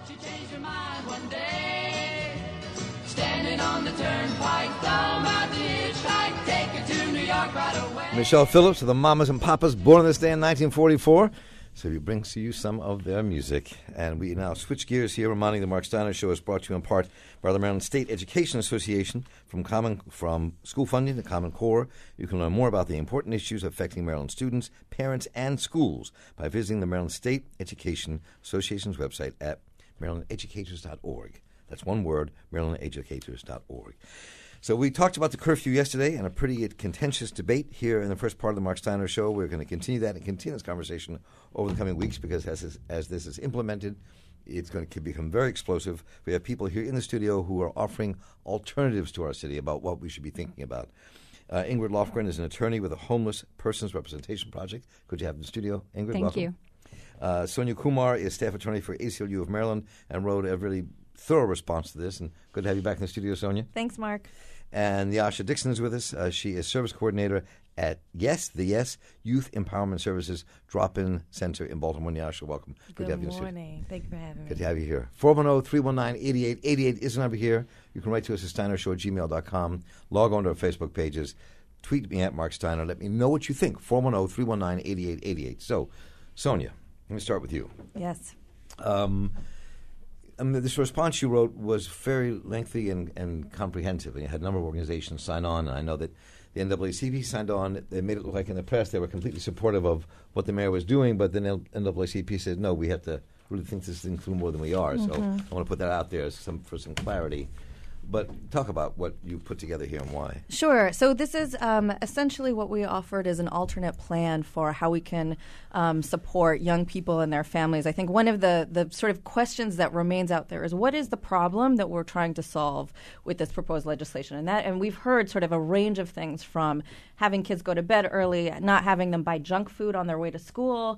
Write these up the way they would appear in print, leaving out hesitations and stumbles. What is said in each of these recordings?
She changed her mind one day, standing on the turnpike, thought about the hitchhike, take her to New York right away. Michelle Phillips of the Mamas and Papas, born on this day in 1944. So he brings to you some of their music. And we now switch gears here, reminding the Mark Steiner Show is brought to you in part by the Maryland State Education Association. From school funding to Common Core, you can learn more about the important issues affecting Maryland students, parents, and schools by visiting the Maryland State Education Association's website at marylandeducators.org. That's one word, marylandeducators.org. So we talked about the curfew yesterday and a pretty contentious debate here in the first part of the Mark Steiner Show. We're going to continue that and continue this conversation over the coming weeks because as this is implemented, it's going to become very explosive. We have people here in the studio who are offering alternatives to our city about what we should be thinking about. Ingrid Lofgren is an attorney with the Homeless Persons Representation Project. Good to have you in the studio. Ingrid, Thank welcome. you. Sonia Kumar is staff attorney for ACLU of Maryland and wrote a really thorough response to this. And good to have you back in the studio, Sonia. Thanks, Mark. And Yasha Dixon is with us. She is service coordinator at YES Youth Empowerment Services Drop-In Center in Baltimore. Yasha, welcome. Good to have you. morning. Thank you for having me. Good to have you here. 410-319-8888 is the number here. You can write to us at steinershow@gmail.com. Log on to our Facebook pages. Tweet me at Mark Steiner. Let me know what you think. 410-319-8888. So, Sonia, let me start with you. Yes. This response you wrote was very lengthy and comprehensive, and you had a number of organizations sign on, and I know that the NAACP signed on. They made it look like in the press they were completely supportive of what the mayor was doing, but then the NAACP said, no, we have to really think this thing through more than we are. So I want to put that out there for some clarity. But talk about what you put together here and why. Sure. So this is essentially what we offered as an alternate plan for how we can support young people and their families. I think one of the sort of questions that remains out there is what is the problem that we're trying to solve with this proposed legislation? And we've heard sort of a range of things from having kids go to bed early, not having them buy junk food on their way to school,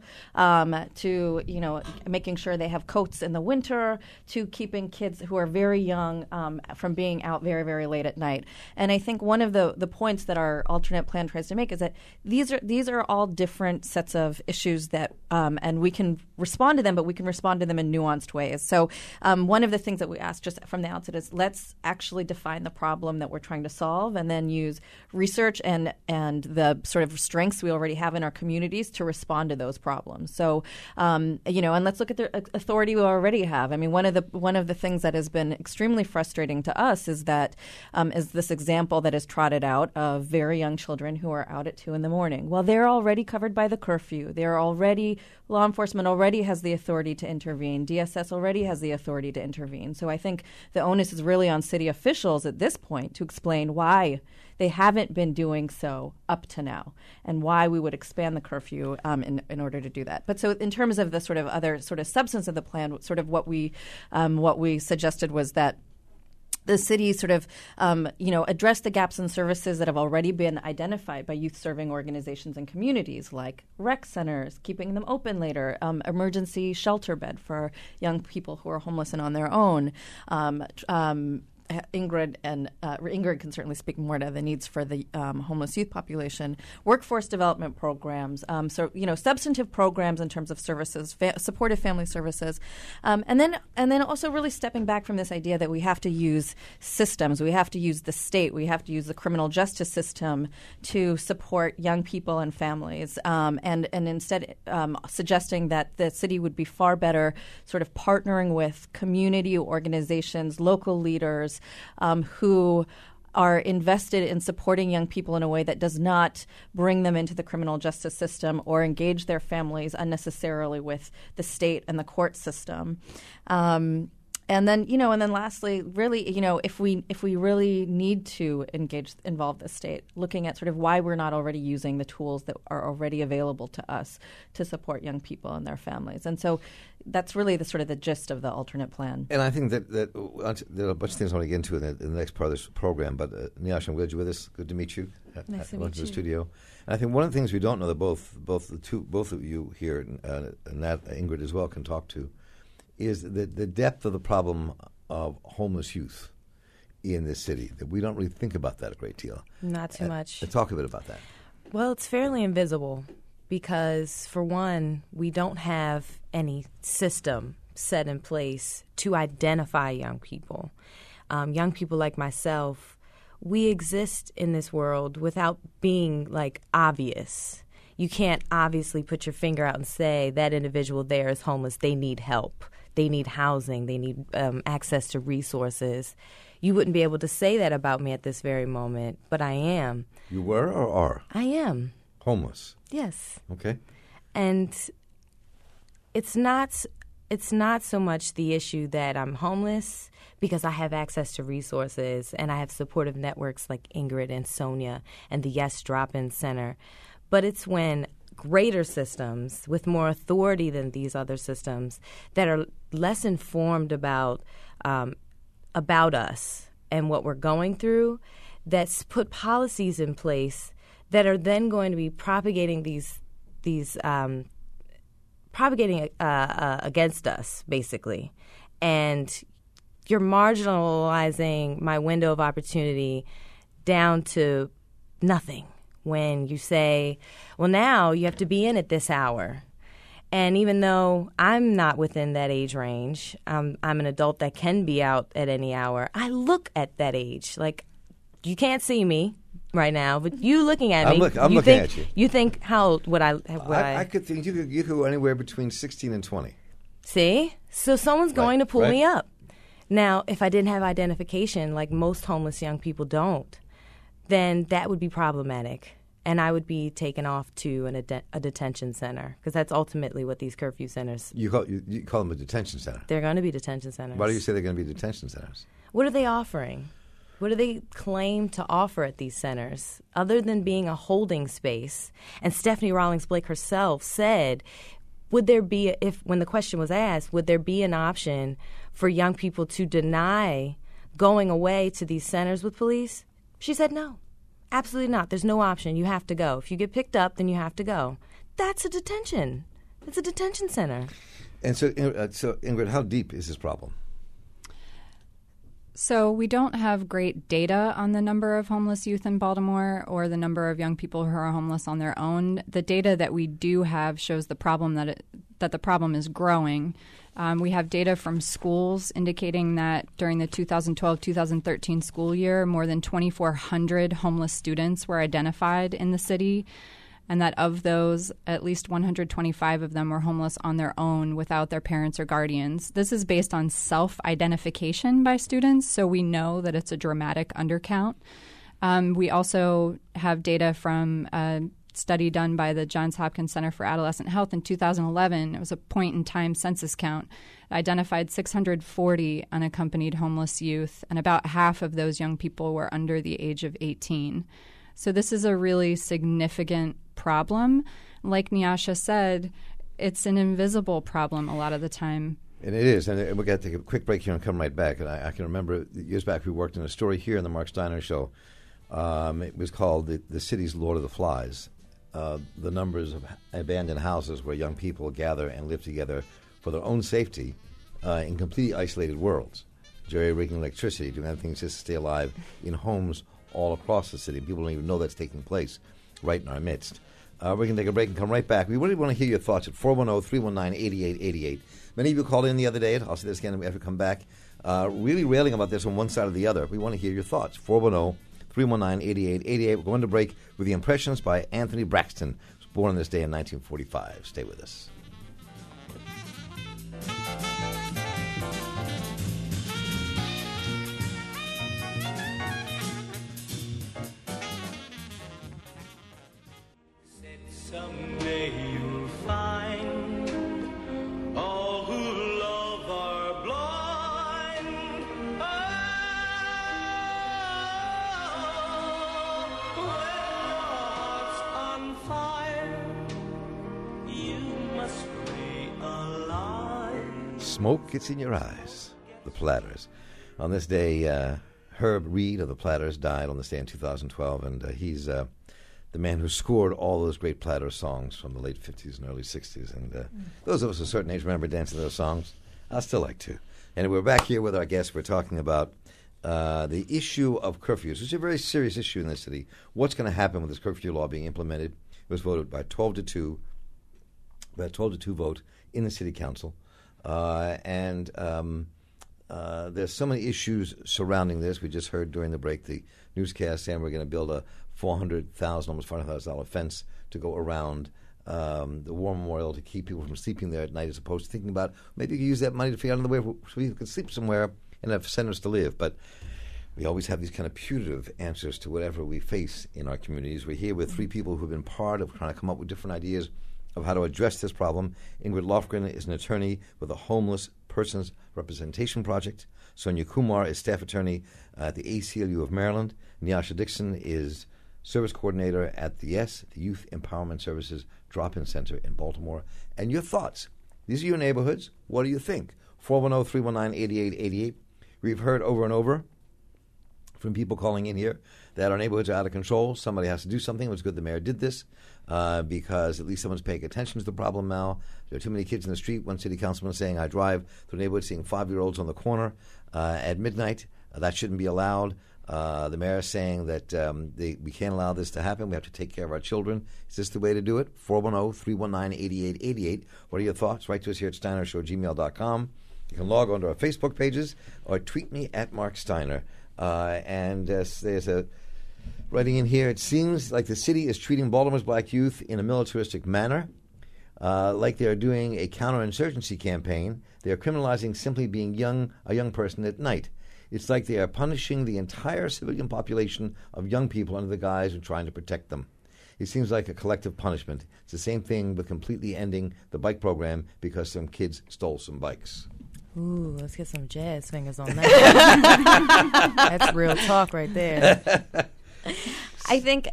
to making sure they have coats in the winter, to keeping kids who are very young from being out very, very late at night. And I think one of the points that our alternate plan tries to make is that these are all different sets of issues that and we can respond to them, but we can respond to them in nuanced ways. So one of the things that we asked just from the outset is let's actually define the problem that we're trying to solve and then use research and the sort of strengths we already have in our communities to respond to those problems. So and let's look at the authority we already have. I mean, one of the things that has been extremely frustrating to us is that is this example that is trotted out of very young children who are out at 2 a.m. Well, they're already covered by the curfew. Law enforcement already has the authority to intervene. DSS already has the authority to intervene. So I think the onus is really on city officials at this point to explain why they haven't been doing so up to now and why we would expand the curfew in order to do that. But so in terms of the sort of other sort of substance of the plan, sort of what we suggested was that the city sort of, address the gaps in services that have already been identified by youth-serving organizations and communities, like rec centers, keeping them open later, emergency shelter bed for young people who are homeless and on their own. Ingrid can certainly speak more to the needs for the homeless youth population, workforce development programs, substantive programs in terms of services, supportive family services, and then also really stepping back from this idea that we have to use systems, we have to use the state, we have to use the criminal justice system to support young people and families, and instead suggesting that the city would be far better sort of partnering with community organizations, local leaders, who are invested in supporting young people in a way that does not bring them into the criminal justice system or engage their families unnecessarily with the state and the court system. And then lastly, really, if we really need to involve the state, looking at sort of why we're not already using the tools that are already available to us to support young people and their families. And so that's really the gist of the alternate plan. And I think that there are a bunch of things I want to get into in the next part of this program. But Nyasha, I'm glad you're with us. Good to meet you. Nice to Welcome meet to you. the studio. And I think one of the things we don't know that both of you here and that Ingrid as well can talk to is the depth of the problem of homeless youth in this city. That we don't really think about that a great deal. Not too much. Talk a bit about that. Well, it's fairly invisible because, for one, we don't have any system set in place to identify young people. Young people like myself, we exist in this world without being, like, obvious. You can't obviously put your finger out and say that individual there is homeless. They need help. They need housing. They need access to resources. You wouldn't be able to say that about me at this very moment, but I am. You were or are? I am. Homeless. Yes. Okay. And it's not so much the issue that I'm homeless because I have access to resources and I have supportive networks like Ingrid and Sonia and the Yes Drop-In Center. But it's when greater systems with more authority than these other systems that are less informed about us and what we're going through, that's put policies in place that are then going to be propagating against us, basically. And you're marginalizing my window of opportunity down to nothing when you say, well, now you have to be in at this hour. And even though I'm not within that age range, I'm an adult that can be out at any hour, I look at that age. Like, you can't see me right now, but you looking at me. I'm looking at you. You think, how old would I? I could think you could go anywhere between 16 and 20. See? So someone's going to pull right. me up. Now, if I didn't have identification, like most homeless young people don't, then that would be problematic. And I would be taken off to a detention center, because that's ultimately what these curfew centers. You call them a detention center. They're going to be detention centers. Why do you say they're going to be detention centers? What are they offering? What do they claim to offer at these centers, other than being a holding space? And Stephanie Rawlings Blake herself said, would there be, when the question was asked, would there be an option for young people to deny going away to these centers with police? She said no. Absolutely not. There's no option. You have to go. If you get picked up, then you have to go. That's a detention. It's a detention center. And so Ingrid, how deep is this problem? So we don't have great data on the number of homeless youth in Baltimore or the number of young people who are homeless on their own. The data that we do have shows the problem that the problem is growing. We have data from schools indicating that during the 2012-2013 school year, more than 2,400 homeless students were identified in the city, and that of those, at least 125 of them were homeless on their own without their parents or guardians. This is based on self-identification by students, so we know that it's a dramatic undercount. We also have data from study done by the Johns Hopkins Center for Adolescent Health in 2011. It was a point-in-time census count. It identified 640 unaccompanied homeless youth, and about half of those young people were under the age of 18. So this is a really significant problem. Like Nyasha said, it's an invisible problem a lot of the time. And it is. And we're going to take a quick break here and come right back. And I can remember years back we worked on a story here in the Mark Steiner Show. It was called The City's Lord of the Flies. The numbers of abandoned houses where young people gather and live together for their own safety in completely isolated worlds. Jerry-rigging electricity, doing other things just to stay alive in homes all across the city. People don't even know that's taking place right in our midst. We're going to take a break and come right back. We really want to hear your thoughts at 410-319-8888. Many of you called in the other day. I'll say this again after we come back. Really railing about this on one side or the other. We want to hear your thoughts. 410-319-8888. We're going to break with the Impressions by Anthony Braxton, who was born on this day in 1945. Stay with us. Someday you'll find all who love are blind. Oh, when heart's on fire, you must stay alive. Smoke gets in your eyes. The Platters. On this day, Herb Reed of the Platters died on this day in 2012, and he's the man who scored all those great Platter songs from the late 50s and early 60s. And those of us of a certain age remember dancing to those songs. I still like to. And we're back here with our guests. We're talking about the issue of curfews, which is a very serious issue in the city. What's going to happen with this curfew law being implemented? It was voted by 12 to 2 vote in the city council. and there's so many issues surrounding this. We just heard during the break the newscast saying we're going to build a $400,000, almost $500,000 fence to go around the War Memorial to keep people from sleeping there at night, as opposed to thinking about maybe you could use that money to figure out another way so people could sleep somewhere and have centers to live. But we always have these kind of putative answers to whatever we face in our communities. We're here with three people who've been part of trying to come up with different ideas of how to address this problem. Ingrid Lofgren is an attorney with the Homeless Persons Representation Project. Sonia Kumar is staff attorney at the ACLU of Maryland. Nyasha Dixon is service coordinator at the Youth Empowerment Services Drop-In Center in Baltimore. And your thoughts. These are your neighborhoods. What do you think? 410-319-8888. We've heard over and over from people calling in here that our neighborhoods are out of control. Somebody has to do something. It was good the mayor did this because at least someone's paying attention to the problem now. There are too many kids in the street. One city councilman saying, I drive through the neighborhood seeing 5-year-olds on the corner at midnight. That shouldn't be allowed. The mayor is saying that we can't allow this to happen. We have to take care of our children. Is this the way to do it? 410-319-8888. What are your thoughts? Write to us here at steinershow@gmail.com. You can log on to our Facebook pages or tweet me at Mark Steiner. There's a writing in here. It seems like the city is treating Baltimore's black youth in a militaristic manner, like they are doing a counterinsurgency campaign. They are criminalizing simply being a young person at night. It's like they are punishing the entire civilian population of young people under the guise of trying to protect them. It seems like a collective punishment. It's the same thing with completely ending the bike program because some kids stole some bikes. Ooh, let's get some jazz fingers on that. That's real talk right there. I think,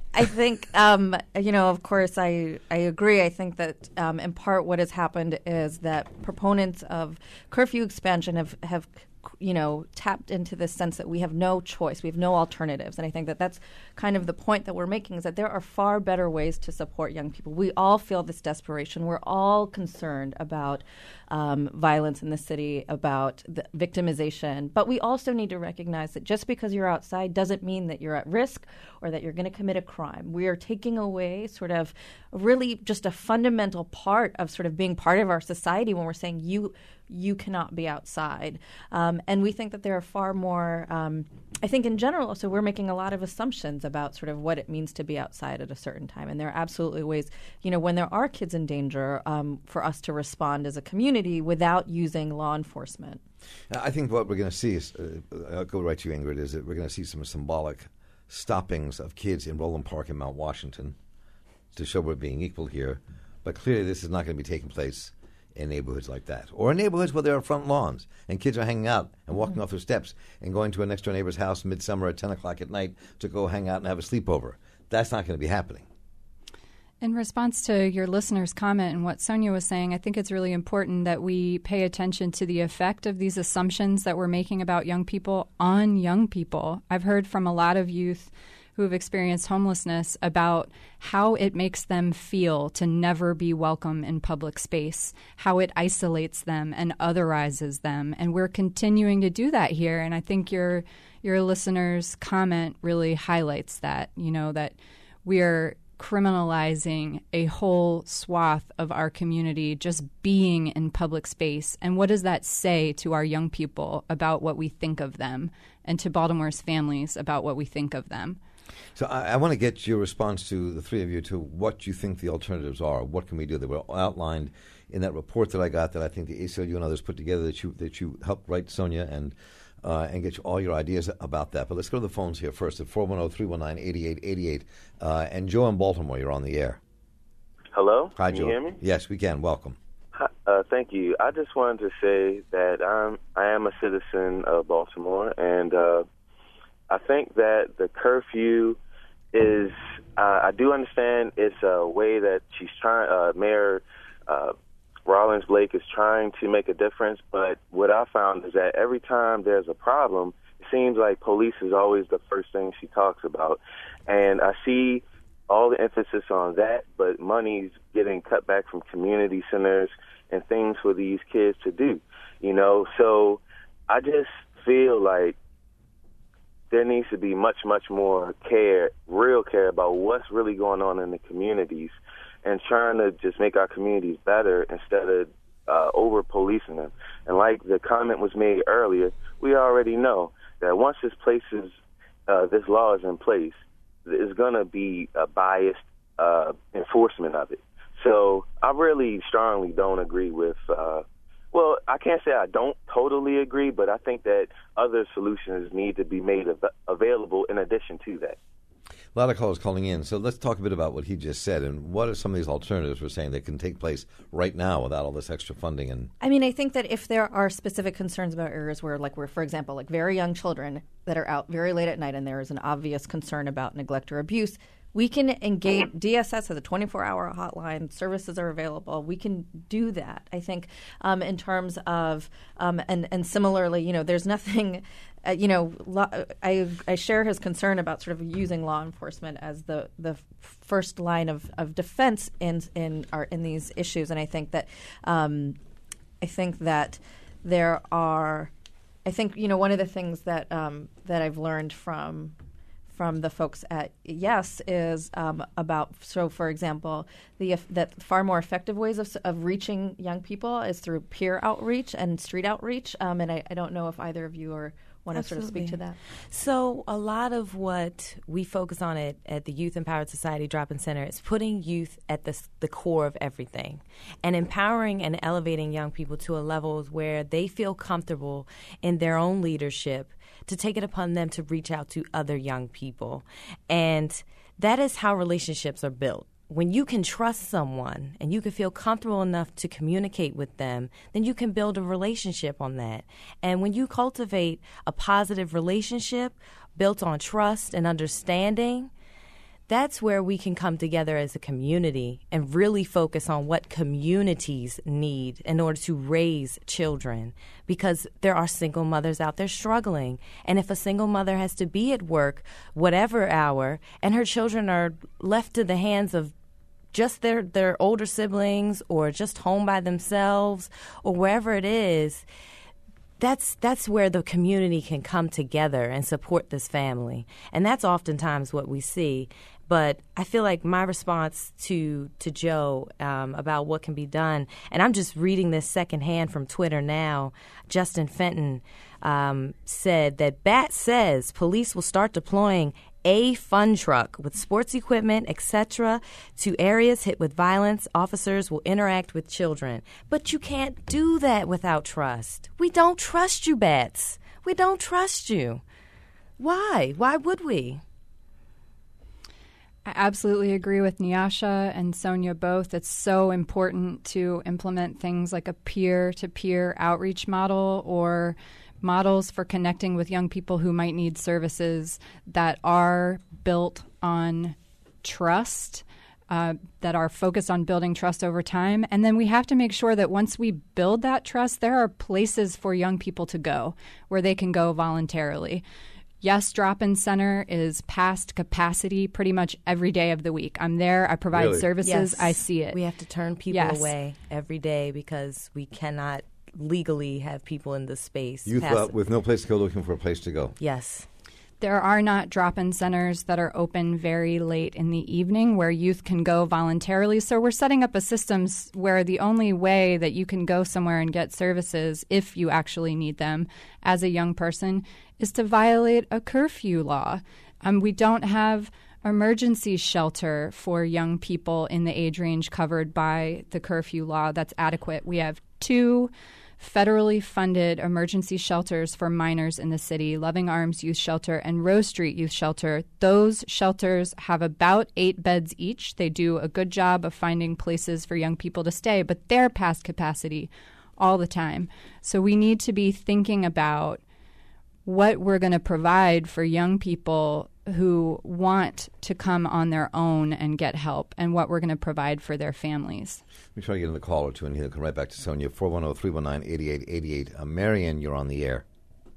of course, I agree. I think that in part what has happened is that proponents of curfew expansion have tapped into this sense that we have no choice, we have no alternatives. And I think that that's kind of the point that we're making, is that there are far better ways to support young people. We all feel this desperation. We're all concerned about violence in the city, about the victimization. But we also need to recognize that just because you're outside doesn't mean that you're at risk or that you're going to commit a crime. We are taking away sort of really just a fundamental part of sort of being part of our society when we're saying you cannot be outside. And we think that there are far more, I think in general, also we're making a lot of assumptions about sort of what it means to be outside at a certain time. And there are absolutely ways, when there are kids in danger, for us to respond as a community without using law enforcement. I think what we're going to see is, I'll go right to you, Ingrid, is that we're going to see some symbolic stoppings of kids in Roland Park in Mount Washington to show we're being equal here. But clearly this is not going to be taking place in neighborhoods like that, or in neighborhoods where there are front lawns and kids are hanging out and walking off their steps and going to a next-door neighbor's house midsummer at 10 o'clock at night to go hang out and have a sleepover. That's not going to be happening. In response to your listener's comment and what Sonia was saying, I think it's really important that we pay attention to the effect of these assumptions that we're making about young people on young people. I've heard from a lot of youth who have experienced homelessness about how it makes them feel to never be welcome in public space, how it isolates them and otherizes them. And we're continuing to do that here. And I think your listener's comment really highlights that, that we are criminalizing a whole swath of our community just being in public space. And what does that say to our young people about what we think of them, and to Baltimore's families about what we think of them? So I want to get your response to the three of you to what you think the alternatives are. What can we do? They were outlined in that report that I got, that I think the ACLU and others put together, that you helped write, Sonia, and get all your ideas about that. But let's go to the phones here first at 410-319-8888. And Joe in Baltimore, you're on the air. Hello? Hi, Can Joe. you hear me? Yes, we can. Welcome. Hi, thank you. I just wanted to say that I am a citizen of Baltimore, and I think that the curfew is, I do understand it's a way that she's trying, Mayor Rawlings Blake is trying to make a difference, but what I found is that every time there's a problem, it seems like police is always the first thing she talks about. And I see all the emphasis on that, but money's getting cut back from community centers and things for these kids to do, So I just feel like there needs to be much, much more real care about what's really going on in the communities, and trying to just make our communities better instead of over policing them. And like the comment was made earlier, we already know that once this law is in place, there's going to be a biased enforcement of it. So I really strongly don't agree with, well, I can't say I don't totally agree, but I think that other solutions need to be made available in addition to that. A lot of callers calling in, so let's talk a bit about what he just said and what are some of these alternatives we're saying that can take place right now without all this extra funding. And I mean, I think that if there are specific concerns about areas where, for example, like very young children that are out very late at night and there is an obvious concern about neglect or abuse, we can engage. DSS has a 24-hour hotline. Services are available. We can do that. I think in terms of and similarly, there's nothing. I share his concern about sort of using law enforcement as the first line of defense in these issues, and I think that there are. I think one of the things that I've learned from the folks at Yes is about, so for example, that far more effective ways of reaching young people is through peer outreach and street outreach. And I don't know if either of you want to sort of speak to that. So a lot of what we focus on at the Youth Empowered Society Drop-In Center is putting youth at the core of everything and empowering and elevating young people to a level where they feel comfortable in their own leadership to take it upon them to reach out to other young people. And that is how relationships are built. When you can trust someone and you can feel comfortable enough to communicate with them, then you can build a relationship on that. And when you cultivate a positive relationship built on trust and understanding, that's where we can come together as a community and really focus on what communities need in order to raise children, because there are single mothers out there struggling. And if a single mother has to be at work whatever hour and her children are left to the hands of just their older siblings or just home by themselves or wherever it is, that's where the community can come together and support this family. And that's oftentimes what we see. But I feel like my response to Joe about what can be done, and I'm just reading this secondhand from Twitter now, Justin Fenton said that BAT says police will start deploying a fun truck with sports equipment, etc., to areas hit with violence. Officers will interact with children. But you can't do that without trust. We don't trust you, Bats. We don't trust you. Why? Why would we? I absolutely agree with Nyasha and Sonia both. It's so important to implement things like a peer-to-peer outreach model or models for connecting with young people who might need services that are built on trust, that are focused on building trust over time. And then we have to make sure that once we build that trust, there are places for young people to go where they can go voluntarily. Yes, Drop-In Center is past capacity pretty much every day of the week. I'm there. I provide services. Yes. I see it. We have to turn people away every day because we cannot legally have people in the space. Youth with no place to go, looking for a place to go. Yes. There are not drop-in centers that are open very late in the evening where youth can go voluntarily. So we're setting up a system where the only way that you can go somewhere and get services, if you actually need them as a young person, is to violate a curfew law. We don't have emergency shelter for young people in the age range covered by the curfew law that's adequate. We have 2 federally funded emergency shelters for minors in the city, Loving Arms Youth Shelter and Rose Street Youth Shelter. Those shelters have about 8 beds each. They do a good job of finding places for young people to stay, but they're past capacity all the time. So we need to be thinking about what we're going to provide for young people who want to come on their own and get help, and what we're going to provide for their families. Let me try to get in the call or two, and he'll come right back to Sonia. 410-319-8888. Marion, you're on the air.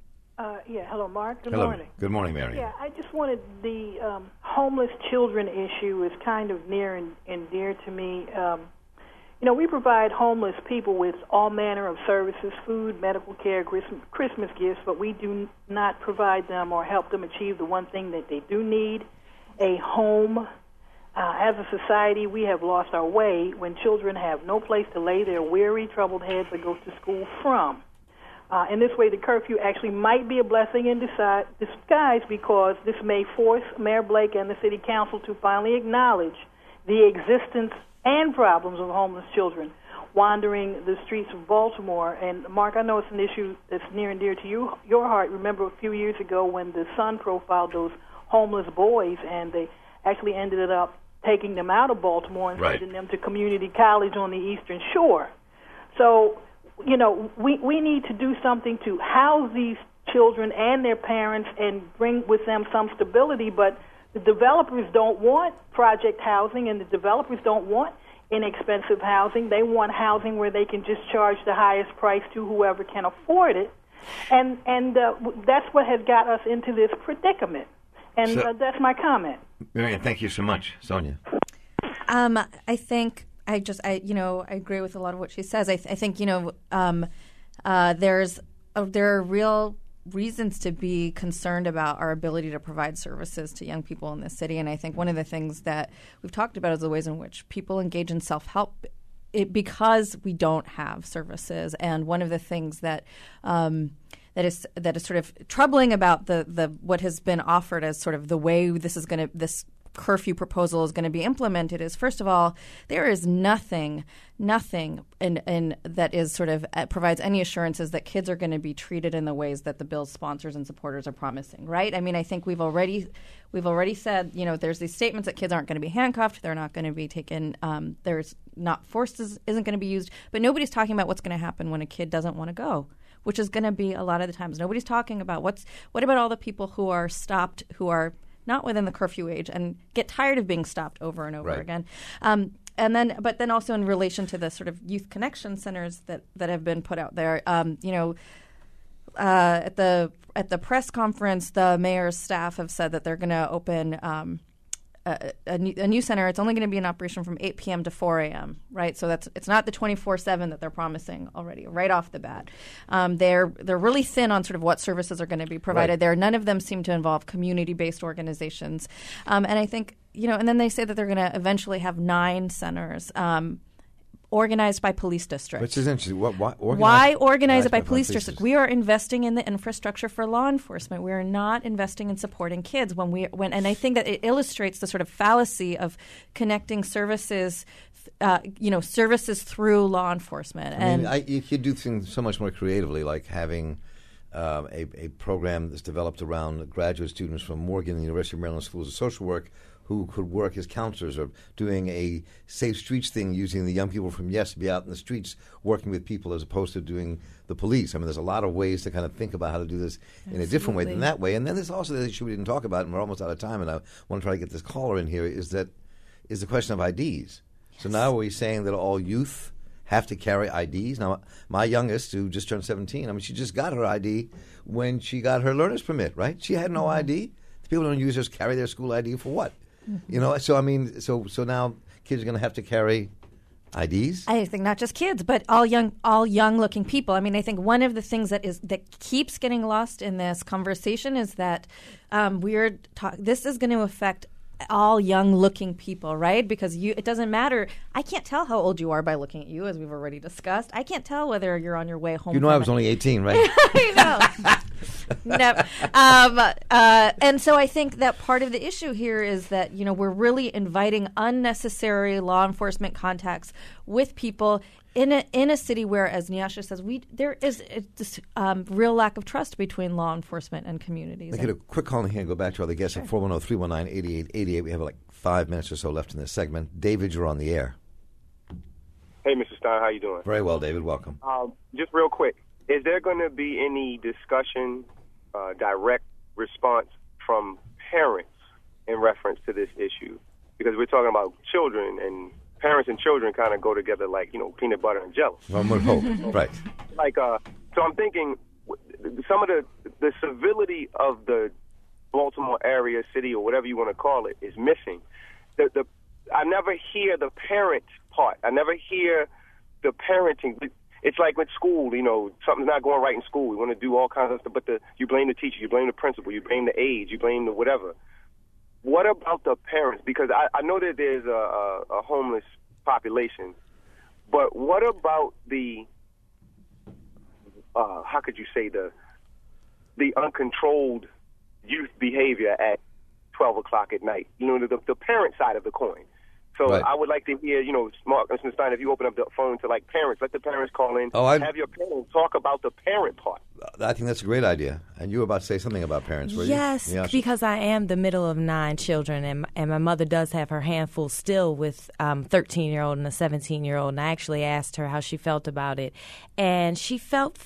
Hello, Mark. Good Hello. morning. Good morning, Marion. Yeah, I just wanted the homeless children issue is kind of near and dear to me. We provide homeless people with all manner of services, food, medical care, Christmas gifts, but we do not provide them or help them achieve the one thing that they do need, a home. As a society, we have lost our way when children have no place to lay their weary, troubled heads or go to school from. In this way, the curfew actually might be a blessing in disguise, because this may force Mayor Blake and the City Council to finally acknowledge the existence and problems of homeless children wandering the streets of Baltimore. And, Mark, I know it's an issue that's near and dear to your heart. Remember a few years ago when the Sun profiled those homeless boys, and they actually ended up taking them out of Baltimore and sending them to community college on the Eastern Shore. So, you know, we need to do something to house these children and their parents and bring with them some stability, but the developers don't want project housing, and the developers don't want inexpensive housing. They want housing where they can just charge the highest price to whoever can afford it, and that's what has got us into this predicament. And that's my comment. Marianne, thank you so much. Sonia. I think I agree with a lot of what she says. I think there are real reasons to be concerned about our ability to provide services to young people in this city. And I think one of the things that we've talked about is the ways in which people engage in self-help because we don't have services. And one of the things that is sort of troubling about the what has been offered as sort of the way this curfew proposal is going to be implemented is, first of all, there is nothing in that is sort of provides any assurances that kids are going to be treated in the ways that the bill's sponsors and supporters are promising, right? I mean, I think we've already said, there's these statements that kids aren't going to be handcuffed, they're not going to be taken, there's not force isn't going to be used, but nobody's talking about what's going to happen when a kid doesn't want to go, which is going to be a lot of the times. Nobody's talking about what about all the people who are stopped, who are not within the curfew age and get tired of being stopped over and over again. But then also in relation to the sort of youth connection centers that have been put out there, at the press conference, the mayor's staff have said that they're going to open a new center. It's only going to be in operation from 8 p.m. to 4 a.m., right? So it's not the 24/7 that they're promising already, right off the bat. They're really thin on sort of what services are going to be provided there. None of them seem to involve community-based organizations. And I think, and then they say that they're going to eventually have 9 centers organized by police districts. Which is interesting. Why organize it by police districts? We are investing in the infrastructure for law enforcement. We are not investing in supporting kids. And I think that it illustrates the sort of fallacy of connecting services, services through law enforcement. You could do things so much more creatively, like having a program that's developed around graduate students from Morgan and the University of Maryland Schools of Social Work who could work as counselors, or doing a safe streets thing using the young people from YES to be out in the streets working with people as opposed to doing the police. I mean, there's a lot of ways to kind of think about how to do this in a different way than that way. And then there's also the issue we didn't talk about, and we're almost out of time, and I want to try to get this caller in here, is the question of IDs. Yes. So now are we saying that all youth have to carry IDs? Now, my youngest, who just turned 17, she just got her ID when she got her learner's permit, right? She had no ID. People don't use just carry their school ID for what? Mm-hmm. So now kids are going to have to carry IDs? I think not just kids, but all young-looking people. I mean, I think one of the things that keeps getting lost in this conversation is that this is going to affect all young-looking people, right? Because it doesn't matter. I can't tell how old you are by looking at you, as we've already discussed. I can't tell whether you're on your way home. I was only 18, right? I know. No. And so I think that part of the issue here is that, we're really inviting unnecessary law enforcement contacts with people in a city where, as Nyasha says, there is this real lack of trust between law enforcement and communities. Let's get a quick call in here and go back to our other guests at 410-319-8888. We have like 5 minutes or so left in this segment. David, you're on the air. Hey, Mr. Stein, how you doing? Very well, David. Welcome. Just real quick, is there going to be any discussion, direct response from parents in reference to this issue? Because we're talking about children, and parents and children kind of go together like, peanut butter and jelly. One would hope, right. So I'm thinking some of the civility of the Baltimore area, city, or whatever you want to call it, is missing. I never hear the parent part. I never hear the parenting. It's like with school, something's not going right in school. We want to do all kinds of stuff, but you blame the teacher, you blame the principal, you blame the age, you blame the whatever. what about the parents? Because I know that there's a homeless population, but what about the how could you say the uncontrolled youth behavior at 12 o'clock at night? You know, the parent side of the coin. So Right. I would like to hear, Mark, Mr. Stein, if you open up the phone to like parents, let the parents call in. Have your parents talk about the parent part. I think that's a great idea. And you were about to say something about parents, were Yes, you? Yeah. because I am the middle of 9 children, and my mother does have her handful still with 13-year-old and a 17-year-old. And I actually asked her how she felt about it, and she felt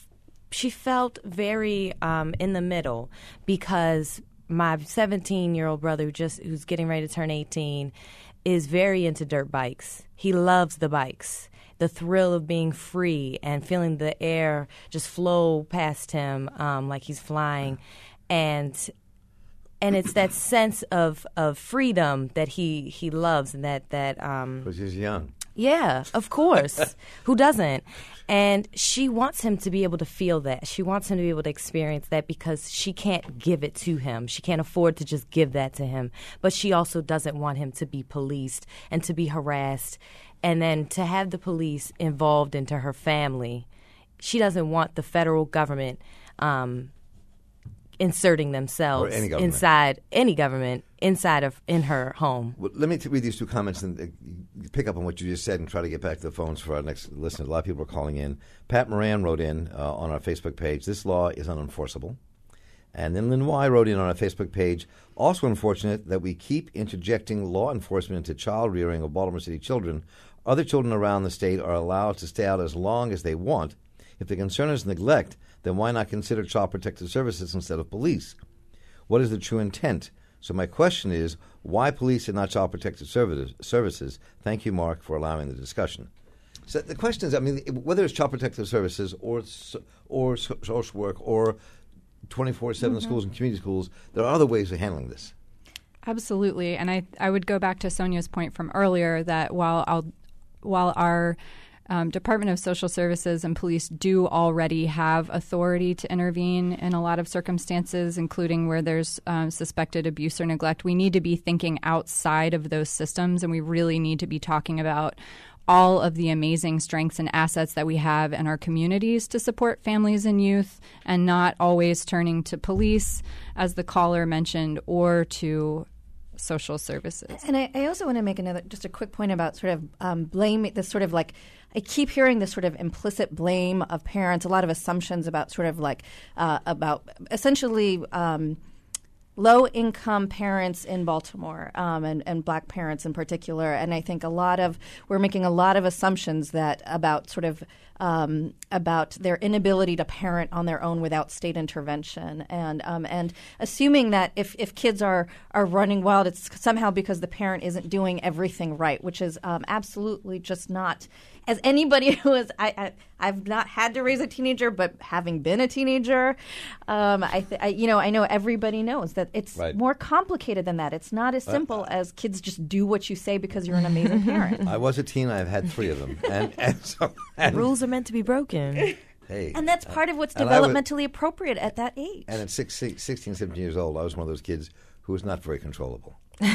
very in the middle, because my 17-year-old brother who's getting ready to turn 18 is very into dirt bikes. He loves the bikes. The thrill of being free and feeling the air just flow past him like he's flying. And it's that sense of freedom that he loves, and that Because he's young. yeah, of course. Who doesn't? And she wants him to be able to feel that. She wants him to be able to experience that, because she can't give it to him. She can't afford to just give that to him. But she also doesn't want him to be policed and to be harassed, and then to have the police involved into her family. She doesn't want the federal government inserting themselves Or any government. inside any government in her home. Well, let me read these two comments and pick up on what you just said and try to get back to the phones for our next listeners. A lot of people are calling in. Pat Moran wrote in on our Facebook page, "This law is unenforceable." And then Lynn Y wrote in on our Facebook page, "Also unfortunate that we keep interjecting law enforcement into child rearing of Baltimore City children. Other children around the state are allowed to stay out as long as they want. If the concern is neglect, then why not consider Child Protective Services instead of police? What is the true intent? So my question is, why police and not Child Protective Services? Thank you, Mark, for allowing the discussion." So the question is, I mean, whether it's Child Protective Services or social work or 24/7 schools and community schools, there are other ways of handling this. Absolutely. And I would go back to Sonia's point from earlier that while our Department of Social Services and police do already have authority to intervene in a lot of circumstances, including where there's suspected abuse or neglect, we need to be thinking outside of those systems, and we really need to be talking about all of the amazing strengths and assets that we have in our communities to support families and youth, and not always turning to police, as the caller mentioned, or to social services. And I also want to make just a quick point about sort of blame, this sort of like, I keep hearing this sort of implicit blame of parents, a lot of assumptions about sort of like, about essentially low-income parents in Baltimore, and black parents in particular. And I think we're making a lot of assumptions that about sort of about their inability to parent on their own without state intervention, and assuming that if kids are running wild, it's somehow because the parent isn't doing everything right, which is absolutely just not. As anybody who is, I've not had to raise a teenager, but having been a teenager, I know everybody knows that it's Right. more complicated than that. It's not as simple as kids just do what you say because you're an amazing parent. I was a teen. I've had 3 of them. And Rules are meant to be broken. hey, And that's part of what's and I was- developmentally appropriate at that age. and at 16, 17 years old, I was one of those kids who was not very controllable.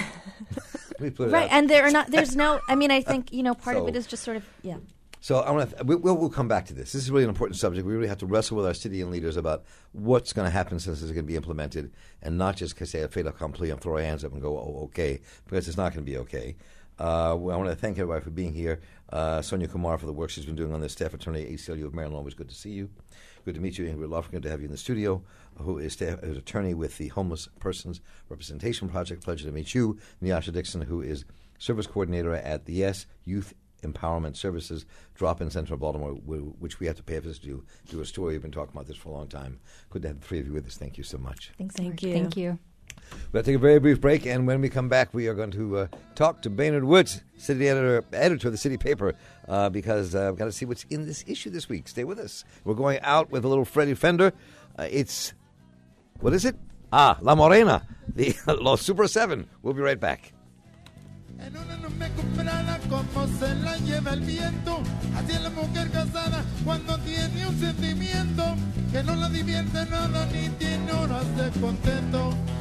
We put it Right, out. and there's no, I mean, I think, part of it is just sort of, yeah. So I want to. We'll come back to this. This is really an important subject. We really have to wrestle with our city and leaders about what's going to happen since this is going to be implemented, and not just say a fait accompli and throw our hands up and go, "Oh, okay," because it's not going to be okay. I want to thank everybody for being here. Sonia Kumar for the work she's been doing on this. Staff attorney at ACLU of Maryland. Always good to see you. Good to meet you, Ingrid Lofgren. Good to have you in the studio. Who is attorney with the Homeless Persons Representation Project. Pleasure to meet you, Nyasha Dixon, who is service coordinator at the Yes Youth Empowerment Services drop-in center in Baltimore, which we have to pay for this to do a story. We've been talking about this for a long time. Good to have the 3 of you with us. Thank you so much. Thank you. Thank you. We'll take a very brief break, and when we come back, we are going to talk to Baynard Woods, city editor of the city paper, because I've got to see what's in this issue this week. Stay with us. We're going out with a little Freddie Fender. What is it? La Morena, the Los Super 7. We'll be right back. En una nube comprada como se la lleva el viento, así es la mujer casada cuando tiene un sentimiento que no la divierte nada ni tiene horas de contento.